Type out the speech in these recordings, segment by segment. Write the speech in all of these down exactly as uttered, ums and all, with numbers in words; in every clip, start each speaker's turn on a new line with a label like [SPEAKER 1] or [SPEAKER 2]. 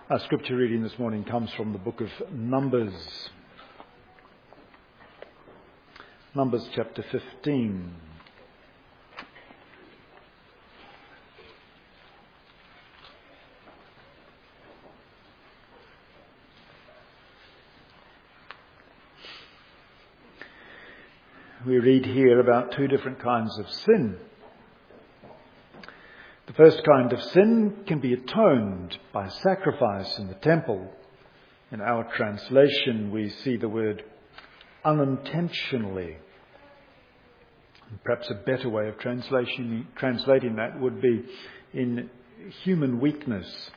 [SPEAKER 1] Our scripture reading this morning comes from the book of Numbers. Numbers chapter fifteen. We read here about two different kinds of sin. The first kind of sin can be atoned by sacrifice in the temple. In our translation, we see the word unintentionally. Perhaps a better way of translation, translating that would be in human weakness.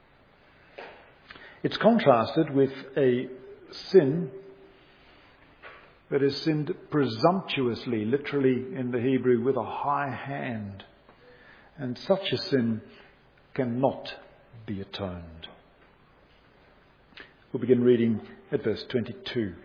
[SPEAKER 1] It's contrasted with a sin that is sinned presumptuously, literally in the Hebrew, with a high hand. And such a sin cannot be atoned. We'll begin reading at verse twenty-two.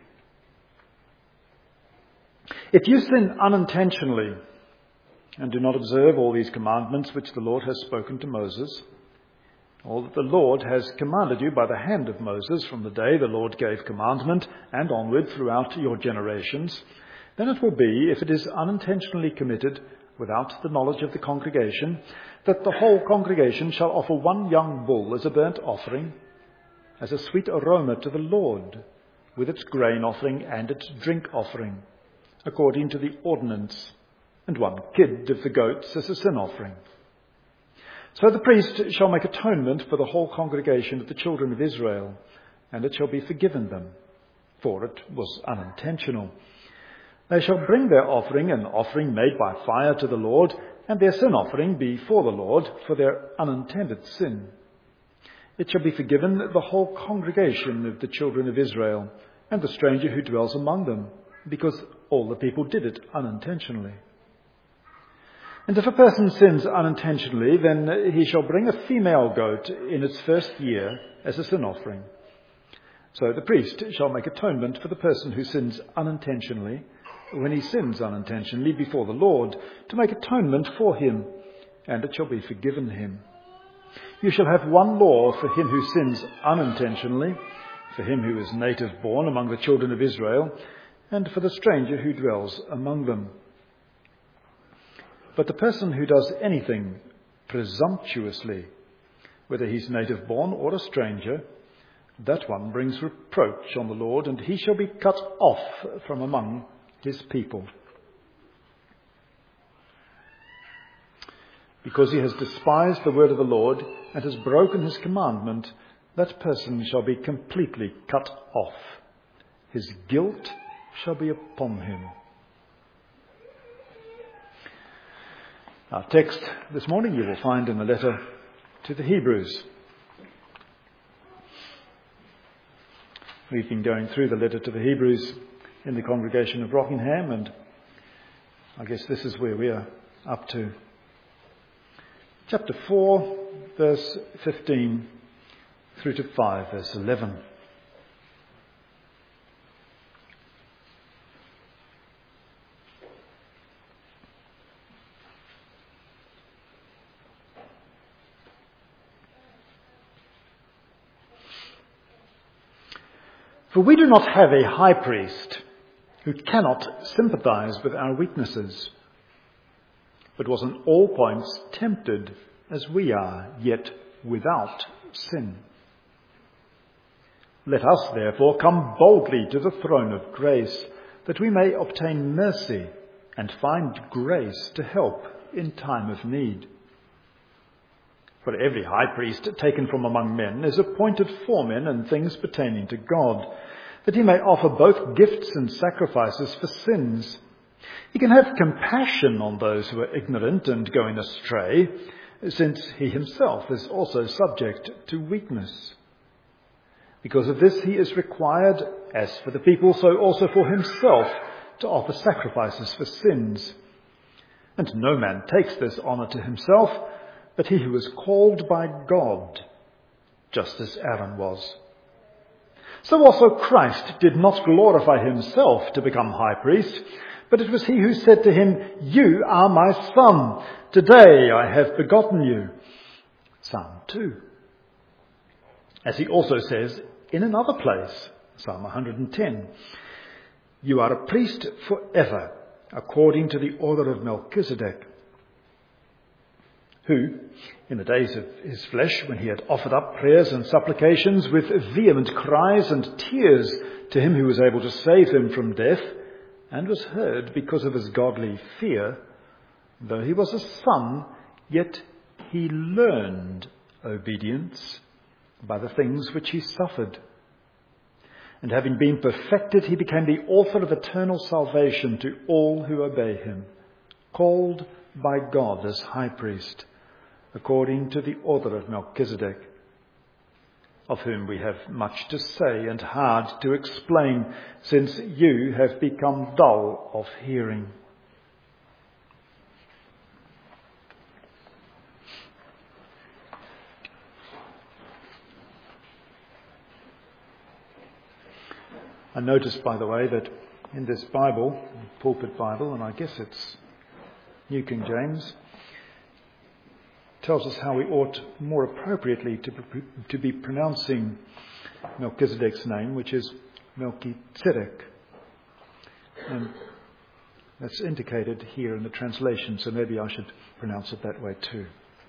[SPEAKER 1] If you sin unintentionally and do not observe all these commandments which the Lord has spoken to Moses, all that the Lord has commanded you by the hand of Moses from the day the Lord gave commandment and onward throughout your generations, then it will be, if it is unintentionally committed without the knowledge of the congregation, that the whole congregation shall offer one young bull as a burnt offering, as a sweet aroma to the Lord, with its grain offering and its drink offering, according to the ordinance, and one kid of the goats as a sin offering. So the priest shall make atonement for the whole congregation of the children of Israel, and it shall be forgiven them, for it was unintentional. They shall bring their offering, an offering made by fire to the Lord, and their sin offering be for the Lord, for their unintended sin. It shall be forgiven the whole congregation of the children of Israel, and the stranger who dwells among them, because all the people did it unintentionally. And if a person sins unintentionally, then he shall bring a female goat in its first year as a sin offering. So the priest shall make atonement for the person who sins unintentionally, when he sins unintentionally before the Lord, to make atonement for him, and it shall be forgiven him. You shall have one law for him who sins unintentionally, for him who is native born among the children of Israel, and for the stranger who dwells among them. But the person who does anything presumptuously, whether he's native born or a stranger, that one brings reproach on the Lord, and he shall be cut off from among his people. Because he has despised the word of the Lord and has broken his commandment, that person shall be completely cut off. His guilt shall be upon him. Our text this morning you will find in the letter to the Hebrews. We've been going through the letter to the Hebrews in the congregation of Rockingham, and I guess this is where we are up to. Chapter four, verse fifteen, through to five, verse eleven. For we do not have a high priest who cannot sympathize with our weaknesses, but was in all points tempted as we are, yet without sin. Let us therefore come boldly to the throne of grace, that we may obtain mercy and find grace to help in time of need. For every high priest taken from among men is appointed for men and things pertaining to God, that he may offer both gifts and sacrifices for sins. He can have compassion on those who are ignorant and going astray, since he himself is also subject to weakness. Because of this he is required, as for the people, so also for himself, to offer sacrifices for sins. And no man takes this honour to himself, but he who is called by God, just as Aaron was. So also Christ did not glorify himself to become high priest, but it was he who said to him, "You are my son. Today I have begotten you." Psalm two. As he also says in another place, Psalm one hundred ten, "You are a priest forever, according to the order of Melchizedek," who, in the days of his flesh, when he had offered up prayers and supplications with vehement cries and tears to him who was able to save him from death, and was heard because of his godly fear, though he was a son, yet he learned obedience by the things which he suffered. And having been perfected, he became the author of eternal salvation to all who obey him, called by God as high priest, according to the order of Melchizedek, of whom we have much to say and hard to explain, since you have become dull of hearing. I noticed, by the way, that in this Bible, Pulpit Bible, and I guess it's New King James, tells us how we ought more appropriately to, to be pronouncing Melchizedek's name, which is Melchizedek. And that's indicated here in the translation, so maybe I should pronounce it that way too.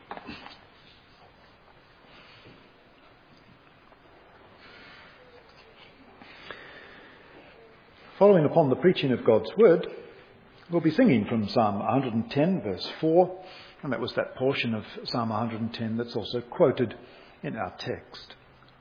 [SPEAKER 1] Following upon the preaching of God's word, we'll be singing from Psalm one hundred ten, verse four, and that was that portion of Psalm one hundred ten that's also quoted in our text.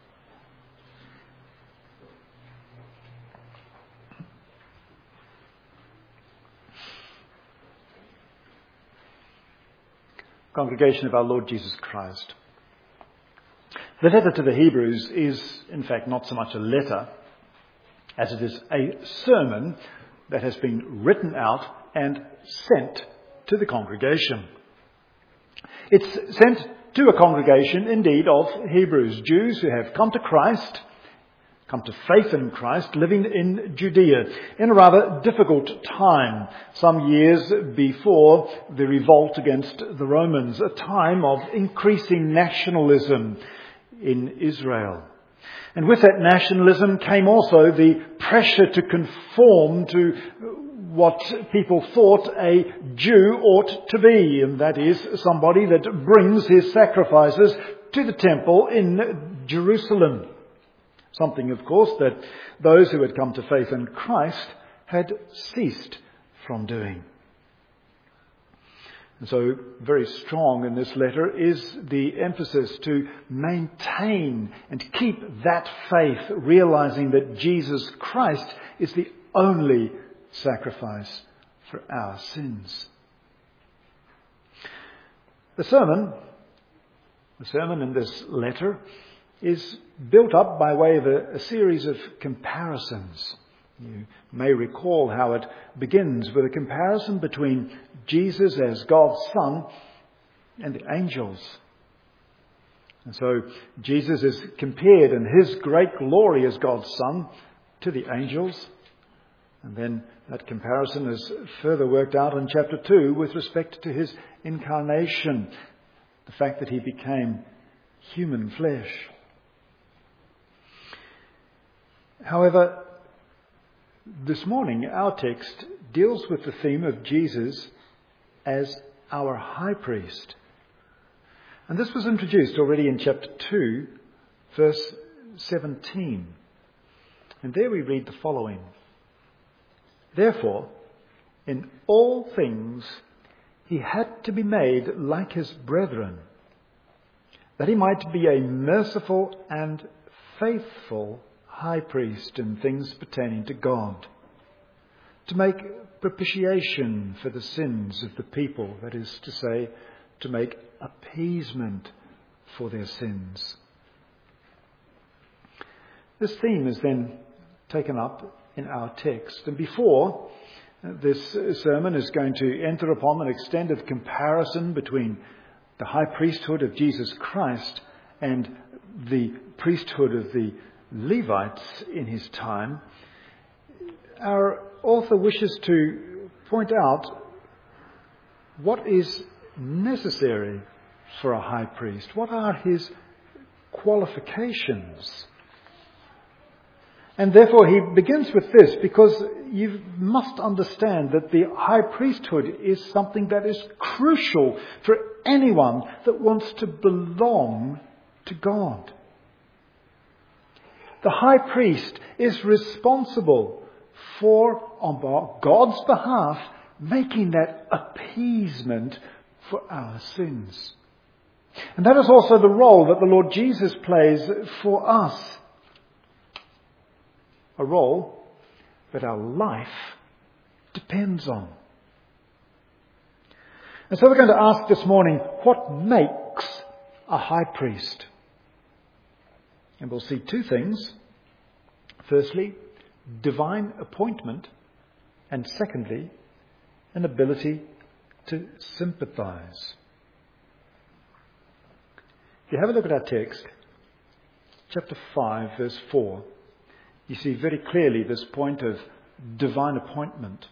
[SPEAKER 1] Congregation of our Lord Jesus Christ. The letter to the Hebrews is, in fact, not so much a letter as it is a sermon that has been written out and sent to the congregation. It's sent to a congregation, indeed, of Hebrews, Jews who have come to Christ, come to faith in Christ, living in Judea in a rather difficult time, some years before the revolt against the Romans, a time of increasing nationalism in Israel. And with that nationalism came also the pressure to conform to what people thought a Jew ought to be, and that is somebody that brings his sacrifices to the temple in Jerusalem. Something, of course, that those who had come to faith in Christ had ceased from doing. And so very strong in this letter is the emphasis to maintain and keep that faith, realizing that Jesus Christ is the only sacrifice for our sins. The sermon, the sermon in this letter is built up by way of a, a series of comparisons. You may recall how it begins with a comparison between Jesus as God's Son and the angels. And so Jesus is compared in his great glory as God's Son to the angels. And then that comparison is further worked out in chapter two with respect to his incarnation, the fact that he became human flesh. However, this morning, our text deals with the theme of Jesus as our high priest. And this was introduced already in chapter two, verse seventeen. And there we read the following. Therefore, in all things, he had to be made like his brethren, that he might be a merciful and faithful high priest in things pertaining to God, to make propitiation for the sins of the people, that is to say, to make appeasement for their sins. This theme is then taken up in our text. And before this sermon is going to enter upon an extended comparison between the high priesthood of Jesus Christ and the priesthood of the Levites in his time, our author wishes to point out what is necessary for a high priest. What are his qualifications. And therefore he begins with this, because you must understand that the high priesthood is something that is crucial for anyone that wants to belong to God. The high priest is responsible for, on God's behalf, making that appeasement for our sins. And that is also the role that the Lord Jesus plays for us. A role that our life depends on. And so we're going to ask this morning, what makes a high priest? And we'll see two things. Firstly, divine appointment. And secondly, an ability to sympathize. If you have a look at our text, chapter five, verse four, you see very clearly this point of divine appointment.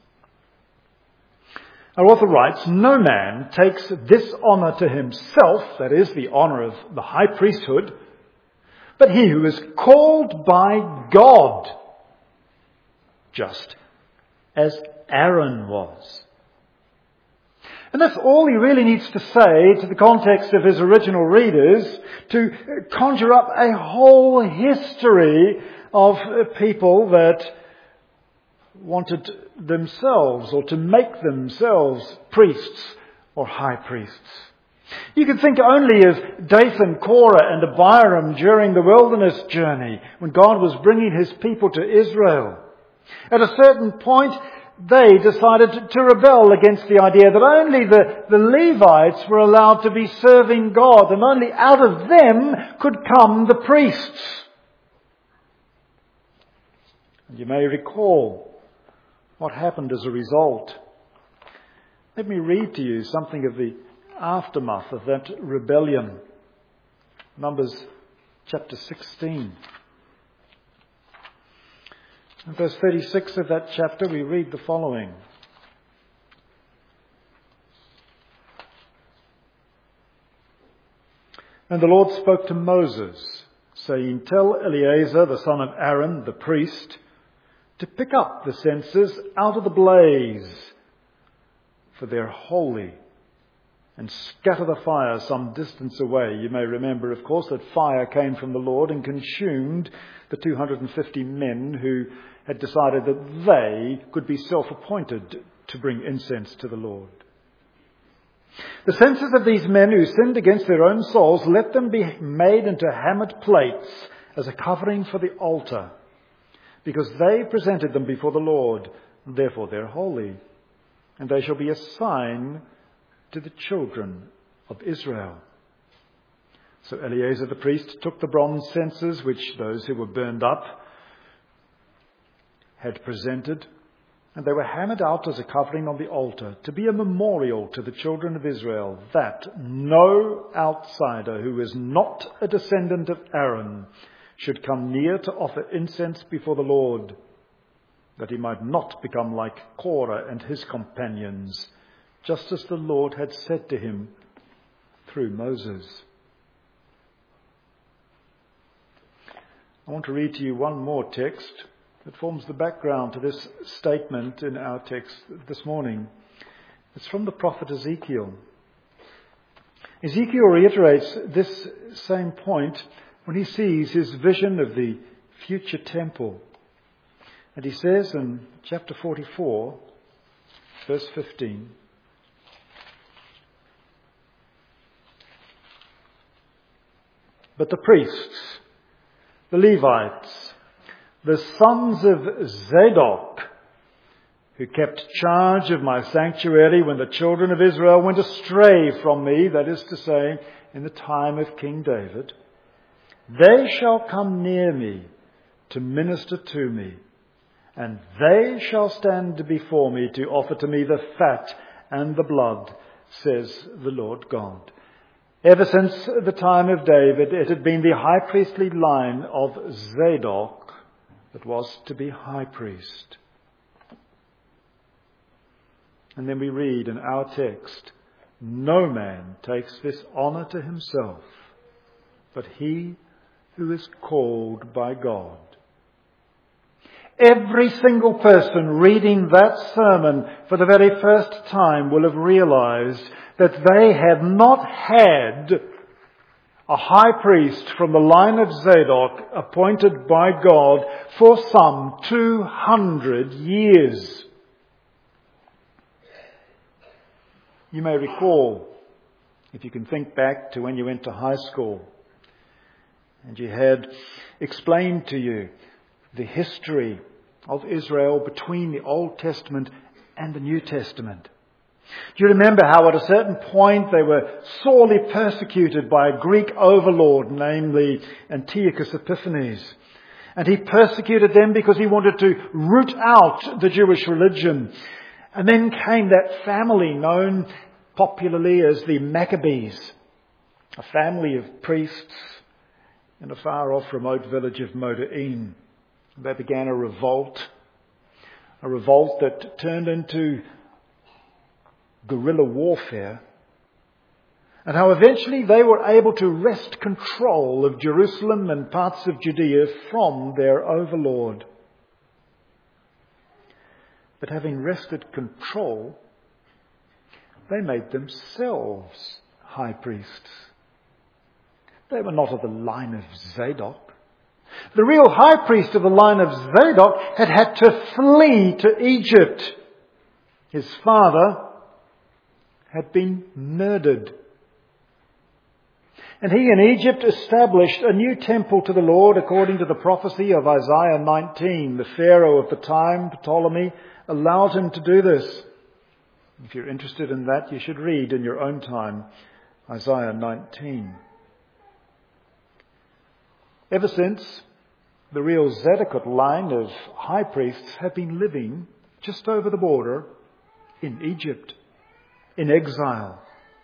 [SPEAKER 1] Our author writes, "No man takes this honour to himself," that is, the honour of the high priesthood, "but he who is called by God, just as Aaron was." And that's all he really needs to say to the context of his original readers, to conjure up a whole history of people that wanted themselves or to make themselves priests or high priests. You can think only of Dathan, Korah and Abiram during the wilderness journey when God was bringing his people to Israel. At a certain point, they decided to rebel against the idea that only the, the Levites were allowed to be serving God, and only out of them could come the priests. And you may recall what happened as a result. Let me read to you something of the aftermath of that rebellion. Numbers chapter sixteen. In verse thirty-six of that chapter, we read the following. "And the Lord spoke to Moses, saying, Tell Eleazar, the son of Aaron, the priest, to pick up the censers out of the blaze, for they're holy, and scatter the fire some distance away." You may remember, of course, that fire came from the Lord and consumed the two hundred fifty men who had decided that they could be self-appointed to bring incense to the Lord. "The censers of these men who sinned against their own souls, let them be made into hammered plates as a covering for the altar, because they presented them before the Lord, therefore they're holy, and they shall be a sign to the children of Israel." So Eleazar the priest took the bronze censers which those who were burned up had presented, and they were hammered out as a covering on the altar to be a memorial to the children of Israel, that no outsider who is not a descendant of Aaron should come near to offer incense before the Lord, that he might not become like Korah and his companions, just as the Lord had said to him through Moses. I want to read to you one more text that forms the background to this statement in our text this morning. It's from the prophet Ezekiel. Ezekiel reiterates this same point when he sees his vision of the future temple. And he says in chapter forty-four, verse fifteen, "But the priests, the Levites, the sons of Zadok, who kept charge of my sanctuary when the children of Israel went astray from me," that is to say, in the time of King David, "they shall come near me to minister to me, and they shall stand before me to offer to me the fat and the blood, says the Lord God." Ever since the time of David, it had been the high priestly line of Zadok that was to be high priest. And then we read in our text, "No man takes this honour to himself, but he who is called by God. Every single person reading that sermon for the very first time will have realized that they have not had a high priest from the line of Zadok appointed by God for some two hundred years. You may recall, if you can think back to when you went to high school and you had explained to you the history of Israel between the Old Testament and the New Testament. Do you remember how at a certain point they were sorely persecuted by a Greek overlord, namely Antiochus Epiphanes? And he persecuted them because he wanted to root out the Jewish religion. And then came that family known popularly as the Maccabees, a family of priests in a far-off remote village of Moda'in. They began a revolt, a revolt that turned into guerrilla warfare, and how eventually they were able to wrest control of Jerusalem and parts of Judea from their overlord. But having wrested control, they made themselves high priests. They were not of the line of Zadok. The real high priest of the line of Zadok had had to flee to Egypt. His father had been murdered. And he in Egypt established a new temple to the Lord according to the prophecy of Isaiah nineteen. The Pharaoh of the time, Ptolemy, allowed him to do this. If you're interested in that, you should read in your own time Isaiah nineteen. Ever since, the real Zadokite line of high priests have been living just over the border in Egypt, in exile.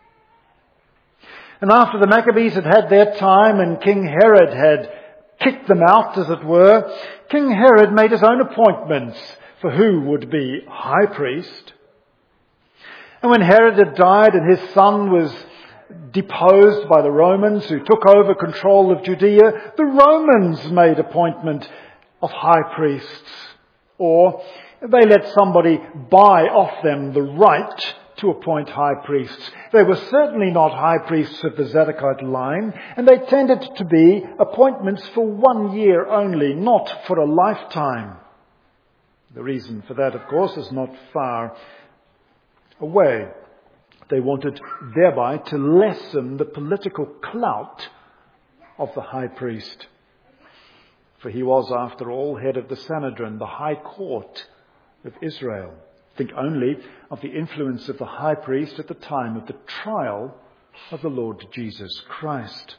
[SPEAKER 1] And after the Maccabees had had their time and King Herod had kicked them out, as it were, King Herod made his own appointments for who would be high priest. And when Herod had died and his son was deposed by the Romans who took over control of Judea, the Romans made appointment of high priests. Or they let somebody buy off them the right to appoint high priests. They were certainly not high priests of the Zadokite line, and they tended to be appointments for one year only, not for a lifetime. The reason for that, of course, is not far away. They wanted thereby to lessen the political clout of the high priest. For he was, after all, head of the Sanhedrin, the high court of Israel. Think only of the influence of the high priest at the time of the trial of the Lord Jesus Christ.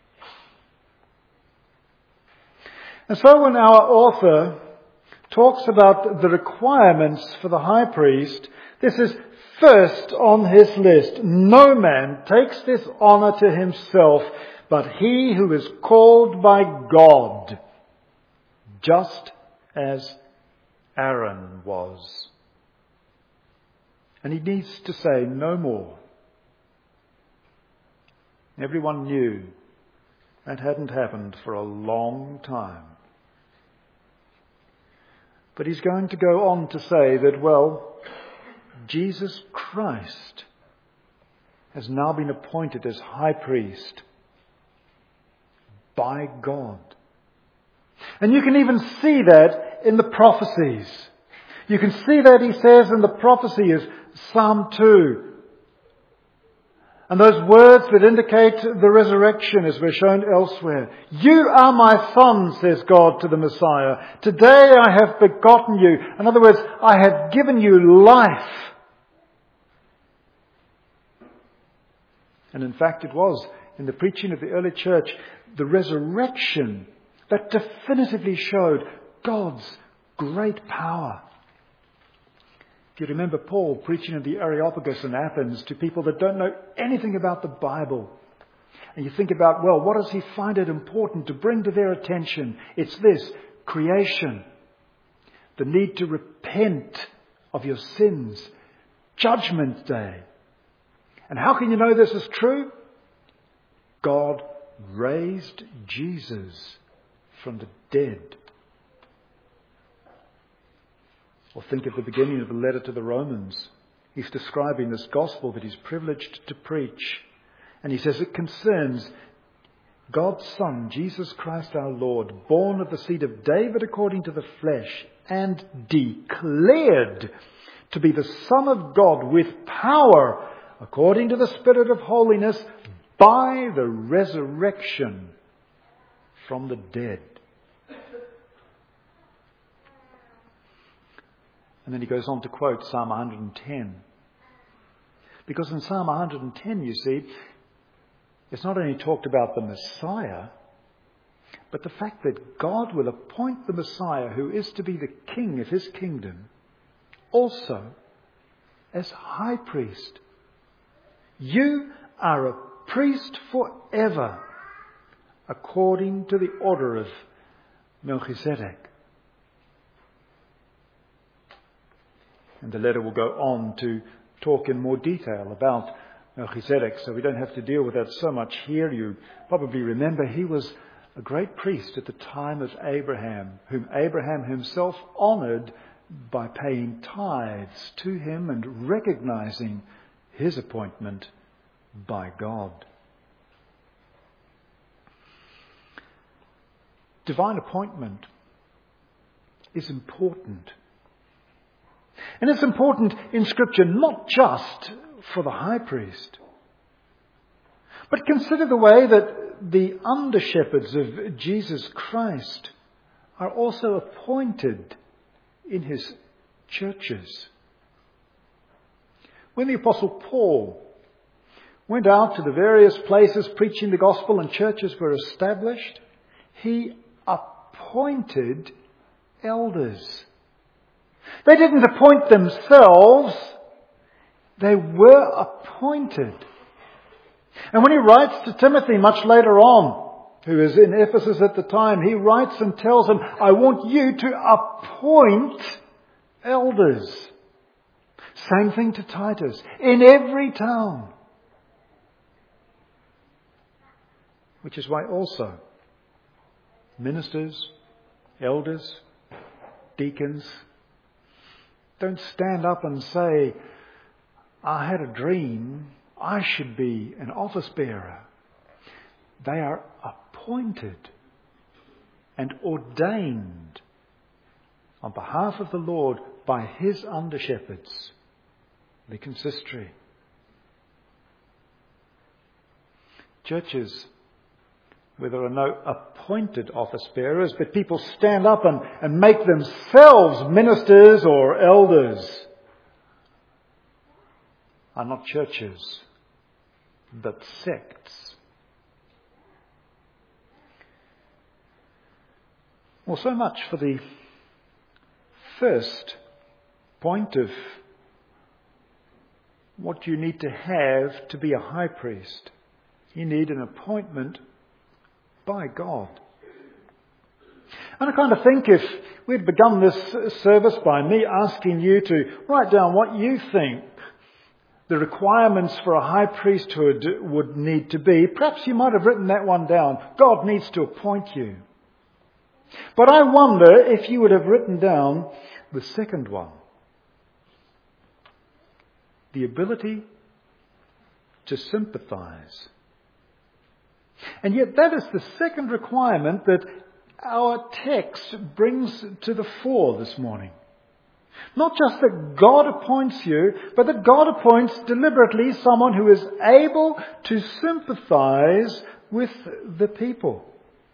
[SPEAKER 1] And so when our author talks about the requirements for the high priest, this is first on his list. No man takes this honor to himself, but he who is called by God, just as Aaron was. And he needs to say no more. Everyone knew that hadn't happened for a long time. But he's going to go on to say that, well, Jesus Christ has now been appointed as high priest by God. And you can even see that in the prophecies. You can see that, he says, in the prophecy of Psalm two. And those words that indicate the resurrection, as we're shown elsewhere. You are my son, says God to the Messiah. Today I have begotten you. In other words, I have given you life. And in fact, it was in the preaching of the early church, the resurrection that definitively showed God's great power. If you remember Paul preaching in the Areopagus in Athens to people that don't know anything about the Bible. And you think about, well, what does he find it important to bring to their attention? It's this, creation. The need to repent of your sins. Judgment Day. And how can you know this is true? God raised Jesus from the dead. Or think of the beginning of the letter to the Romans. He's describing this gospel that he's privileged to preach. And he says it concerns God's Son, Jesus Christ our Lord, born of the seed of David according to the flesh, and declared to be the Son of God with power according to the Spirit of holiness by the resurrection from the dead. And then he goes on to quote Psalm one hundred ten. Because in Psalm one hundred ten, you see, it's not only talked about the Messiah, but the fact that God will appoint the Messiah, who is to be the king of his kingdom, also as high priest. You are a priest forever, according to the order of Melchizedek. And the letter will go on to talk in more detail about Melchizedek, so we don't have to deal with that so much here. You probably remember he was a great priest at the time of Abraham, whom Abraham himself honoured by paying tithes to him and recognising his appointment by God. Divine appointment is important. And it's important in Scripture not just for the high priest, but consider the way that the under-shepherds of Jesus Christ are also appointed in his churches. When the Apostle Paul went out to the various places preaching the gospel and churches were established, he appointed elders. They didn't appoint themselves, they were appointed. And when he writes to Timothy much later on, who is in Ephesus at the time, he writes and tells him, I want you to appoint elders. Same thing to Titus, in every town. Which is why also ministers, elders, deacons, don't stand up and say, I had a dream, I should be an office bearer. They are appointed and ordained on behalf of the Lord by his under-shepherds, the consistory. Churches where there are no appointed office bearers, but people stand up and, and make themselves ministers or elders, are not churches, but sects. Well, so much for the first point of what you need to have to be a high priest. You need an appointment by God. And I kind of think if we'd begun this service by me asking you to write down what you think the requirements for a high priesthood would need to be, perhaps you might have written that one down. God needs to appoint you. But I wonder if you would have written down the second one. The ability to sympathize. And yet that is the second requirement that our text brings to the fore this morning. Not just that God appoints you, but that God appoints deliberately someone who is able to sympathize with the people.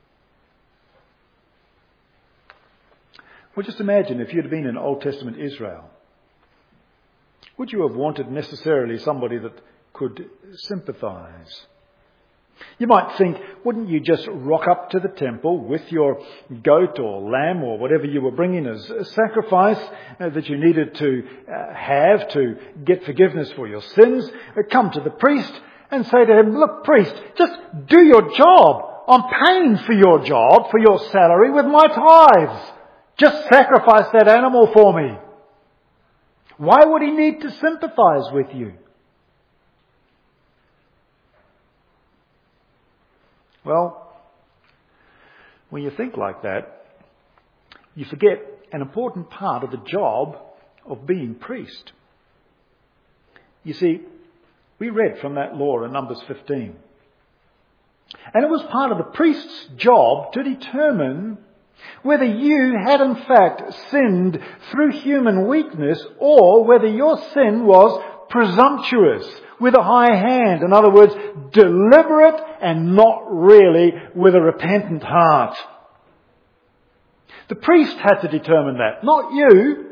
[SPEAKER 1] Well, just imagine if you'd been in Old Testament Israel. Would you have wanted necessarily somebody that could sympathize? You might think, wouldn't you just rock up to the temple with your goat or lamb or whatever you were bringing as a sacrifice uh, that you needed to uh, have to get forgiveness for your sins, uh, come to the priest and say to him, look, priest, just do your job. I'm paying for your job, for your salary with my tithes. Just sacrifice that animal for me. Why would he need to sympathize with you? Well, when you think like that, you forget an important part of the job of being priest. You see, we read from that law in Numbers fifteen. And it was part of the priest's job to determine whether you had in fact sinned through human weakness or whether your sin was presumptuous, with a high hand. In other words, deliberate and not really with a repentant heart. The priest had to determine that, not you.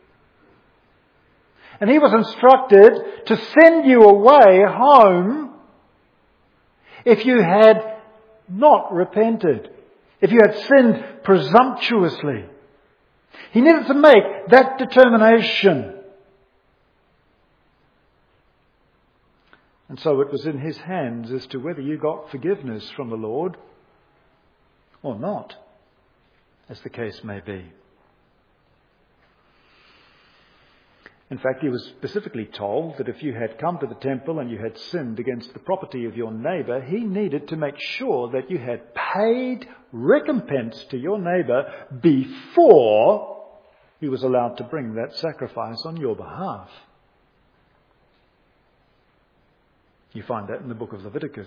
[SPEAKER 1] And he was instructed to send you away home if you had not repented, if you had sinned presumptuously. He needed to make that determination. And so it was in his hands as to whether you got forgiveness from the Lord or not, as the case may be. In fact, he was specifically told that if you had come to the temple and you had sinned against the property of your neighbour, he needed to make sure that you had paid recompense to your neighbour before he was allowed to bring that sacrifice on your behalf. You find that in the book of Leviticus.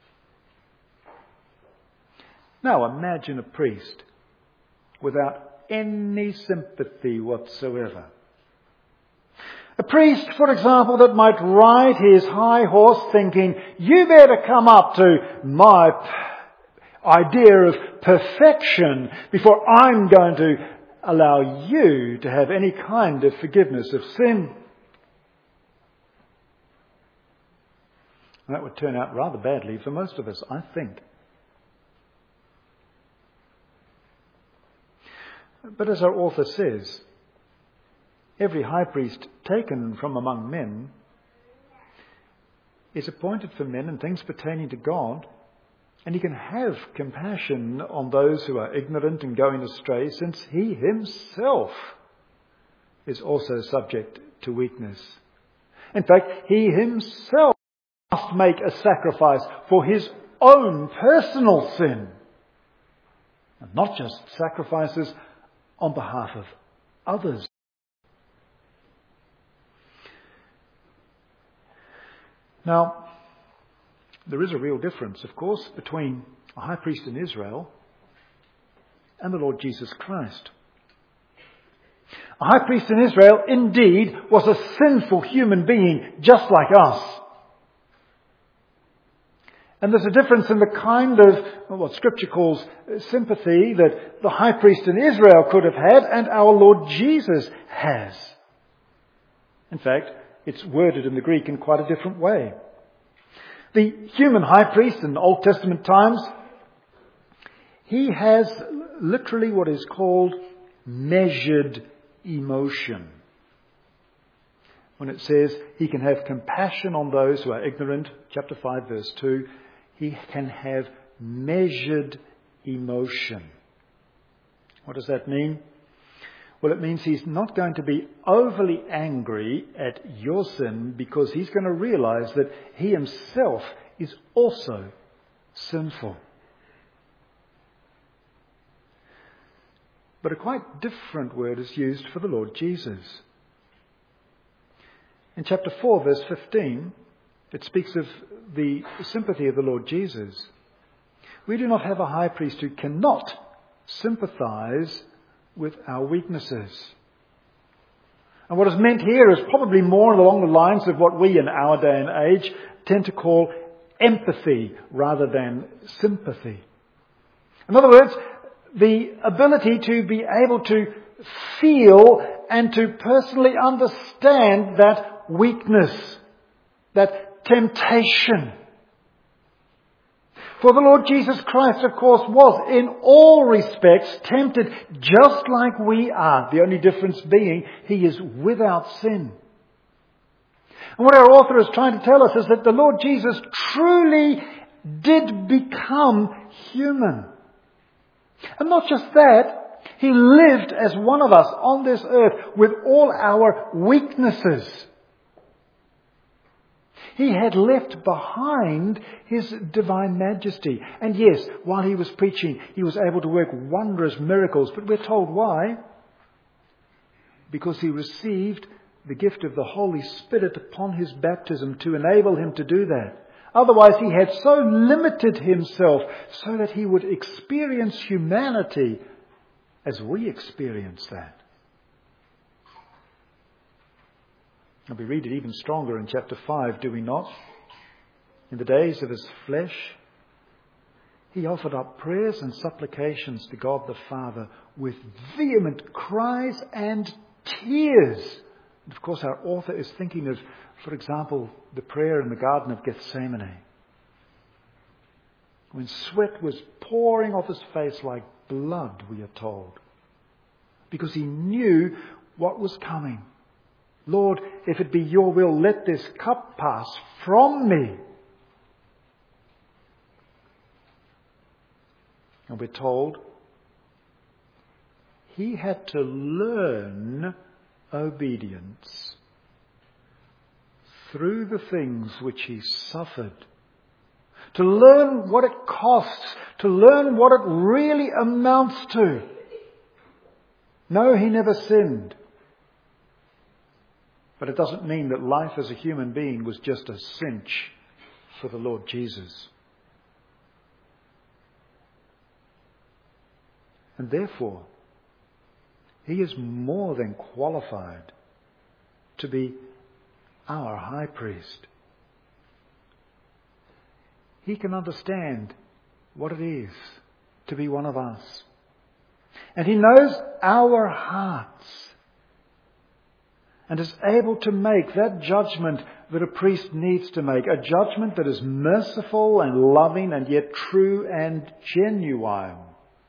[SPEAKER 1] Now imagine a priest without any sympathy whatsoever. A priest, for example, that might ride his high horse thinking, you better come up to my idea of perfection before I'm going to allow you to have any kind of forgiveness of sin. That would turn out rather badly for most of us, I think. But as our author says, every high priest taken from among men is appointed for men and things pertaining to God, and he can have compassion on those who are ignorant and going astray, since he himself is also subject to weakness. In fact, he himself must make a sacrifice for his own personal sin, and not just sacrifices on behalf of others. Now, there is a real difference, of course, between a high priest in Israel and the Lord Jesus Christ. A high priest in Israel, indeed, was a sinful human being just like us. And there's a difference in the kind of what Scripture calls sympathy that the high priest in Israel could have had and our Lord Jesus has. In fact, it's worded in the Greek in quite a different way. The human high priest in Old Testament times, he has literally what is called measured emotion. When it says he can have compassion on those who are ignorant, chapter five, verse two, he can have measured emotion. What does that mean? Well, it means he's not going to be overly angry at your sin because he's going to realize that he himself is also sinful. But a quite different word is used for the Lord Jesus. In chapter four, verse fifteen, it speaks of the sympathy of the Lord Jesus. We do not have a high priest who cannot sympathize with our weaknesses. And what is meant here is probably more along the lines of what we in our day and age tend to call empathy rather than sympathy. In other words, the ability to be able to feel and to personally understand that weakness, that temptation. For the Lord Jesus Christ, of course, was in all respects tempted just like we are. The only difference being he is without sin. And what our author is trying to tell us is that the Lord Jesus truly did become human. And not just that, he lived as one of us on this earth with all our weaknesses. He had left behind his divine majesty. And yes, while he was preaching, he was able to work wondrous miracles. But we're told why. Because he received the gift of the Holy Spirit upon his baptism to enable him to do that. Otherwise, he had so limited himself so that he would experience humanity as we experience that. And we read it even stronger in chapter five, do we not? In the days of his flesh, he offered up prayers and supplications to God the Father with vehement cries and tears. And of course, our author is thinking of, for example, the prayer in the Garden of Gethsemane, when sweat was pouring off his face like blood, we are told, because he knew what was coming. Lord, if it be your will, let this cup pass from me. And we're told he had to learn obedience through the things which he suffered. To learn what it costs. To learn what it really amounts to. No, he never sinned. But it doesn't mean that life as a human being was just a cinch for the Lord Jesus. And therefore, he is more than qualified to be our high priest. He can understand what it is to be one of us. And he knows our hearts. And is able to make that judgment that a priest needs to make. A judgment that is merciful and loving and yet true and genuine.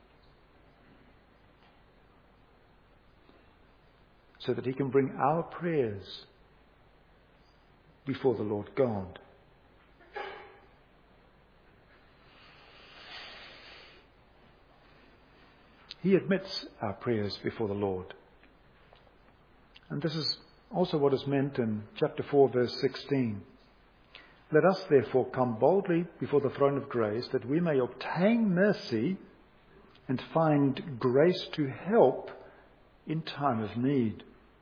[SPEAKER 1] So that he can bring our prayers before the Lord God. He admits our prayers before the Lord. And this is also what is meant in chapter four, verse sixteen. Let us therefore come boldly before the throne of grace, that we may obtain mercy and find grace to help in time of need.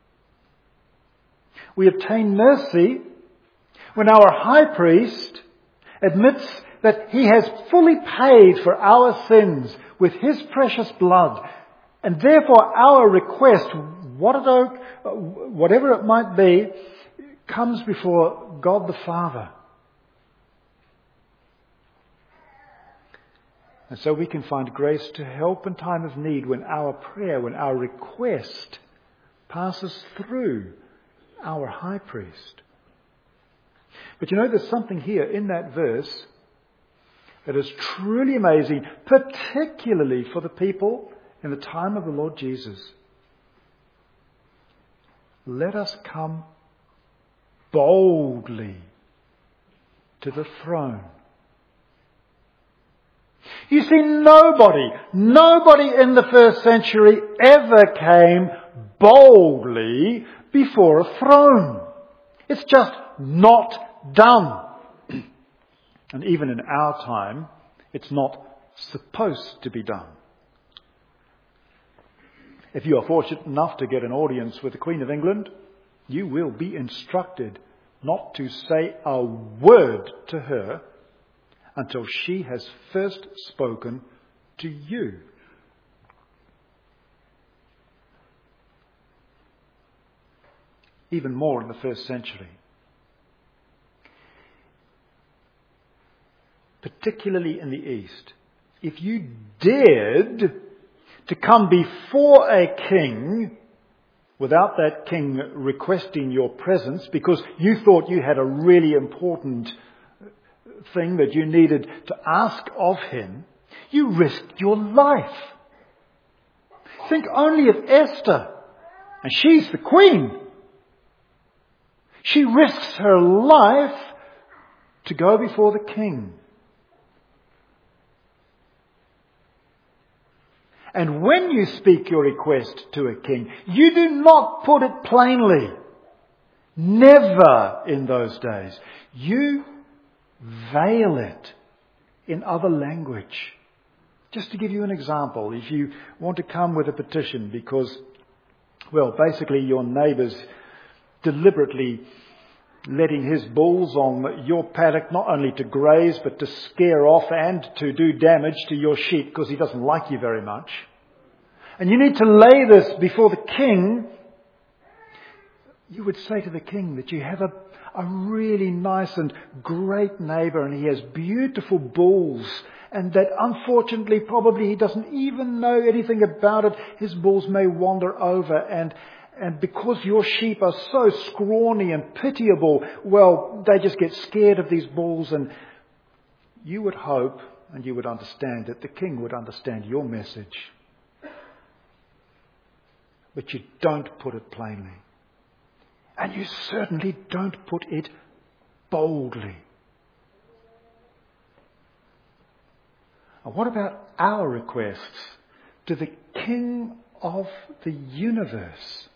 [SPEAKER 1] We obtain mercy when our high priest admits that he has fully paid for our sins with his precious blood, and therefore our request, whatever it might be, comes before God the Father. And so we can find grace to help in time of need when our prayer, when our request passes through our high priest. But you know, there's something here in that verse that is truly amazing, particularly for the people in the time of the Lord Jesus. Let us come boldly to the throne. You see, nobody, nobody in the first century ever came boldly before a throne. It's just not done. And even in our time, it's not supposed to be done. If you are fortunate enough to get an audience with the Queen of England, you will be instructed not to say a word to her until she has first spoken to you. Even more in the first century. Particularly in the East. If you dared to come before a king without that king requesting your presence because you thought you had a really important thing that you needed to ask of him, you risked your life. Think only of Esther. And she's the queen. She risks her life to go before the king. And when you speak your request to a king, you do not put it plainly. Never in those days. You veil it in other language. Just to give you an example, if you want to come with a petition because, well, basically your neighbour's deliberately letting his bulls on your paddock not only to graze but to scare off and to do damage to your sheep because he doesn't like you very much. And you need to lay this before the king. You would say to the king that you have a, a really nice and great neighbour and he has beautiful bulls and that unfortunately probably he doesn't even know anything about it. His bulls may wander over and and because your sheep are so scrawny and pitiable, well, they just get scared of these bulls. And you would hope and you would understand that the king would understand your message. But you don't put it plainly. And you certainly don't put it boldly. And what about our requests to the King of the universe?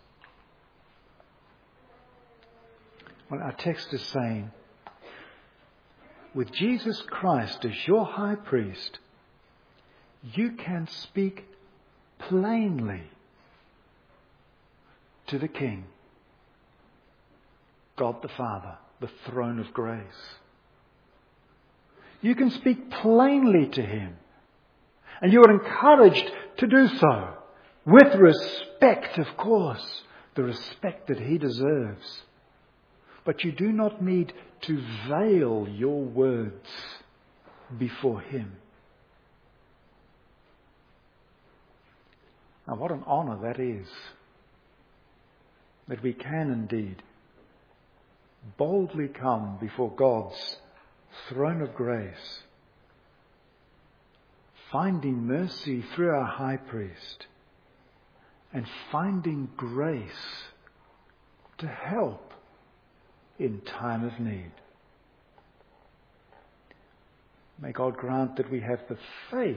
[SPEAKER 1] Well, our text is saying, with Jesus Christ as your high priest, you can speak plainly to the King, God the Father, the throne of grace. You can speak plainly to him. And you are encouraged to do so. With respect, of course. The respect that he deserves. But you do not need to veil your words before him. Now what an honour that is. That we can indeed boldly come before God's throne of grace, finding mercy through our high priest and finding grace to help in time of need. May God grant that we have the faith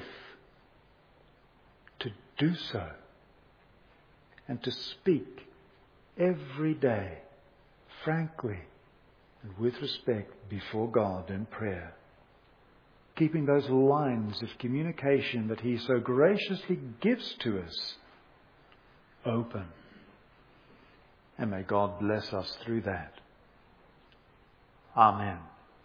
[SPEAKER 1] to do so and to speak every day frankly and with respect before God in prayer, keeping those lines of communication that he so graciously gives to us open. And may God bless us through that. Amen.